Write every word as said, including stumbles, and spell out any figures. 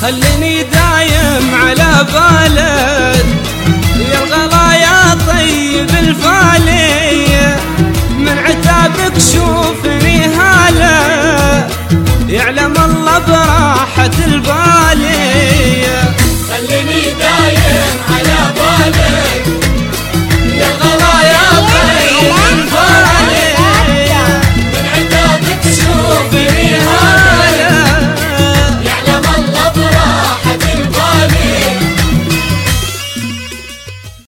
خليني دايم على بالك يا الغلا يا طيب الفالي.